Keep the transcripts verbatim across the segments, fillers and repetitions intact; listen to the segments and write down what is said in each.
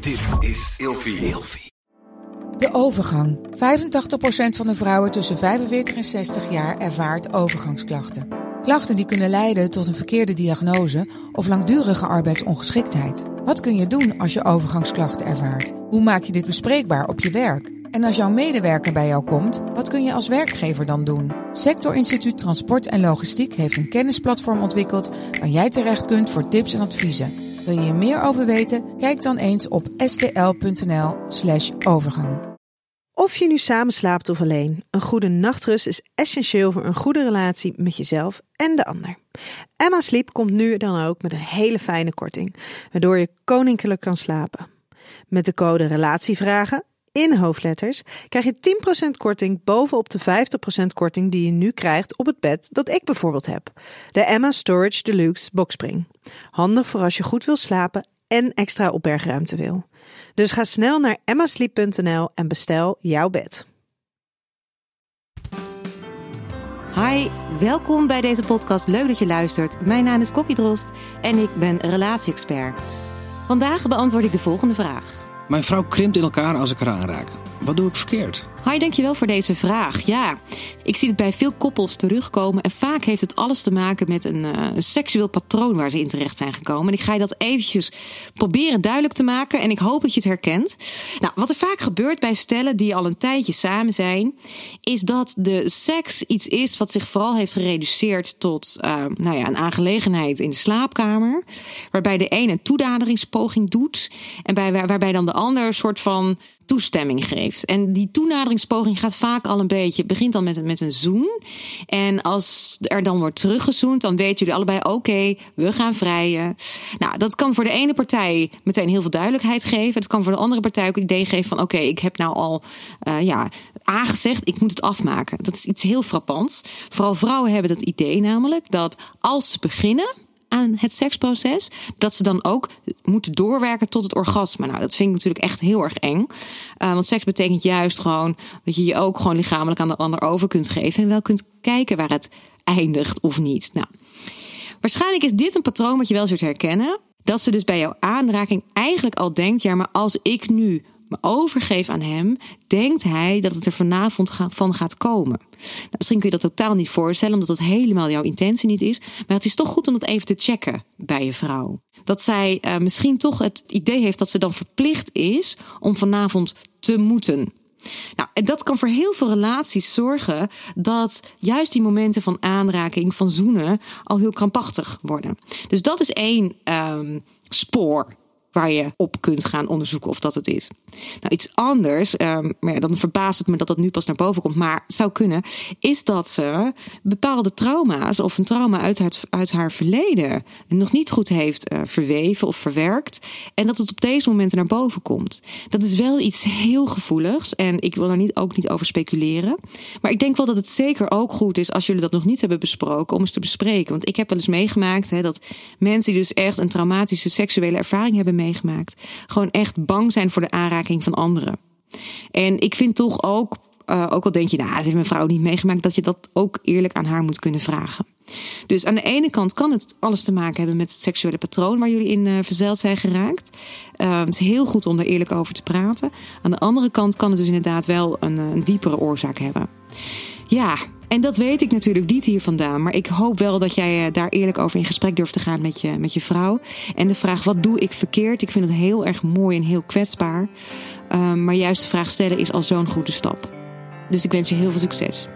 Dit is Ilfie. Ilfie. De overgang. vijfentachtig procent van de vrouwen tussen vijfenveertig en zestig jaar ervaart overgangsklachten. Klachten die kunnen leiden tot een verkeerde diagnose of langdurige arbeidsongeschiktheid. Wat kun je doen als je overgangsklachten ervaart? Hoe maak je dit bespreekbaar op je werk? En als jouw medewerker bij jou komt, wat kun je als werkgever dan doen? Sector Instituut Transport en Logistiek heeft een kennisplatform ontwikkeld waar jij terecht kunt voor tips en adviezen. Wil je hier meer over weten? Kijk dan eens op stl.nl slash overgang. Of je nu samen slaapt of alleen, een goede nachtrust is essentieel voor een goede relatie met jezelf en de ander. Emma Sleep komt nu dan ook met een hele fijne korting, waardoor je koninklijk kan slapen. Met de code RELATIEVRAGEN in hoofdletters krijg je tien procent korting bovenop de vijftig procent korting die je nu krijgt op het bed dat ik bijvoorbeeld heb. De Emma Storage Deluxe Boxspring. Handig voor als je goed wil slapen en extra opbergruimte wil. Dus ga snel naar emma sleep punt n l en bestel jouw bed. Hi, welkom bij deze podcast. Leuk dat je luistert. Mijn naam is Kokkie Drost en ik ben relatie-expert. Vandaag beantwoord ik de volgende vraag. Mijn vrouw krimpt in elkaar als ik haar aanraak. Wat doe ik verkeerd? Hi, dankjewel voor deze vraag. Ja, ik zie het bij veel koppels terugkomen. En vaak heeft het alles te maken met een, uh, een seksueel patroon waar ze in terecht zijn gekomen. En ik ga je dat eventjes proberen duidelijk te maken. En ik hoop dat je het herkent. Nou, wat er vaak gebeurt bij stellen die al een tijdje samen zijn, is dat de seks iets is wat zich vooral heeft gereduceerd tot uh, nou ja, een aangelegenheid in de slaapkamer. Waarbij de een een toenaderingspoging doet. En bij, waarbij dan de ander een soort van toestemming geeft. En die toenaderingspoging gaat vaak al een beetje, begint dan met, met een zoen. En als er dan wordt teruggezoend, dan weten jullie allebei, oké, okay, we gaan vrijen. Nou, dat kan voor de ene partij meteen heel veel duidelijkheid geven. Het kan voor de andere partij ook het idee geven van, oké, okay, ik heb nou al uh, ja, aangezegd, ik moet het afmaken. Dat is iets heel frappants. Vooral vrouwen hebben dat idee namelijk, dat als ze beginnen aan het seksproces, dat ze dan ook moeten doorwerken tot het orgasme. Nou, dat vind ik natuurlijk echt heel erg eng. Uh, want seks betekent juist gewoon dat je je ook gewoon lichamelijk aan de ander over kunt geven en wel kunt kijken waar het eindigt of niet. Nou, waarschijnlijk is dit een patroon wat je wel zult herkennen. Dat ze dus bij jouw aanraking eigenlijk al denkt, ja, maar als ik nu me overgeef aan hem, denkt hij dat het er vanavond van gaat komen. Nou, misschien kun je dat totaal niet voorstellen, omdat dat helemaal jouw intentie niet is. Maar het is toch goed om dat even te checken bij je vrouw. Dat zij uh, misschien toch het idee heeft dat ze dan verplicht is om vanavond te moeten. Nou, en dat kan voor heel veel relaties zorgen dat juist die momenten van aanraking, van zoenen, al heel krampachtig worden. Dus dat is één um, spoor waar je op kunt gaan onderzoeken of dat het is. Nou, iets anders, um, maar ja, dan verbaast het me dat dat nu pas naar boven komt, maar het zou kunnen, is dat ze bepaalde trauma's of een trauma uit haar, uit haar verleden nog niet goed heeft uh, verweven of verwerkt en dat het op deze momenten naar boven komt. Dat is wel iets heel gevoeligs en ik wil daar niet, ook niet over speculeren. Maar ik denk wel dat het zeker ook goed is als jullie dat nog niet hebben besproken, om eens te bespreken. Want ik heb wel eens meegemaakt hè, dat mensen die dus echt een traumatische seksuele ervaring hebben meegemaakt, meegemaakt. Gewoon echt bang zijn voor de aanraking van anderen. En ik vind toch ook, uh, ook al denk je, nou, dat heeft mijn vrouw niet meegemaakt, dat je dat ook eerlijk aan haar moet kunnen vragen. Dus aan de ene kant kan het alles te maken hebben met het seksuele patroon waar jullie in uh, verzeild zijn geraakt. Uh, het is heel goed om daar eerlijk over te praten. Aan de andere kant kan het dus inderdaad wel een, een diepere oorzaak hebben. Ja, en dat weet ik natuurlijk niet hier vandaan. Maar ik hoop wel dat jij daar eerlijk over in gesprek durft te gaan met je, met je vrouw. En de vraag, wat doe ik verkeerd? Ik vind het heel erg mooi en heel kwetsbaar. Uh, maar juist de vraag stellen is al zo'n goede stap. Dus ik wens je heel veel succes.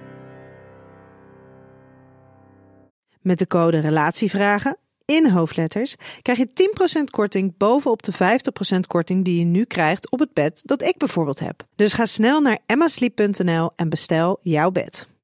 Met de code RELATIEVRAGEN in hoofdletters krijg je tien procent korting bovenop de vijftig procent korting die je nu krijgt op het bed dat ik bijvoorbeeld heb. Dus ga snel naar emma sleep punt n l en bestel jouw bed.